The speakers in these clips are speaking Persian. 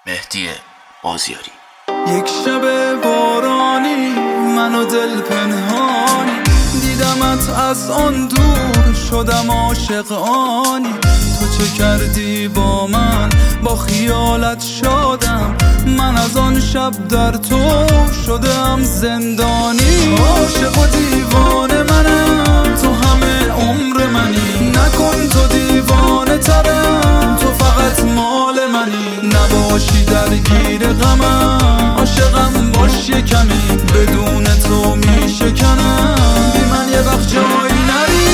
مهدی بازیاری. یک شب بارانی من و دل پنهانی دیدمت از آن دور شدم عاشق آنی. تو چه کردی با من با خیالت شادم من از آن شب در تو شدم زندانی. عاشق و دیوانه منم تو همه عمر منی نکن تو دیوانه ترم تو فقط مال منی نباشی درگیر غمم عاشقم باش یه کمی بدون تو میشکنم بی من یه وقت جایی نری.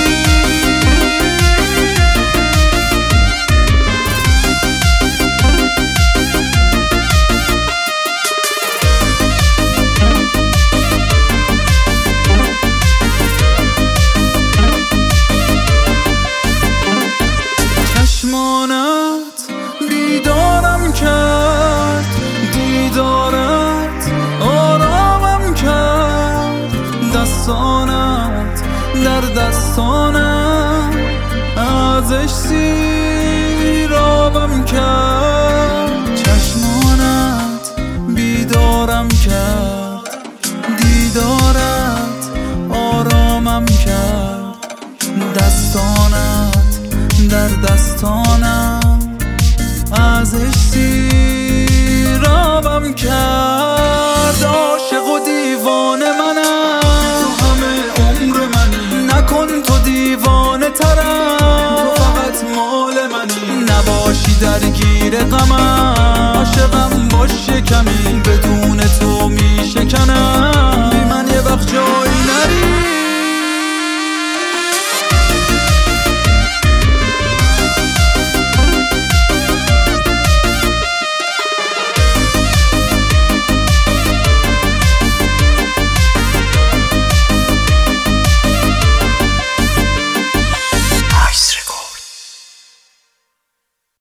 چشمانت بیدارم کرد دیدارت آرامم کرد دستانت در دستانم ازش سیرابم کرد. چشمانت بیدارم کرد دیدارت آرامم کرد دستانت در دستانم ازش سیرابم کرد. عاشق و دیوانه منم تو همه عمر منی نکن تو دیوانه ترم تو فقط مال منی نباشی درگیر غمم عاشقم باش یه کمی بدون تو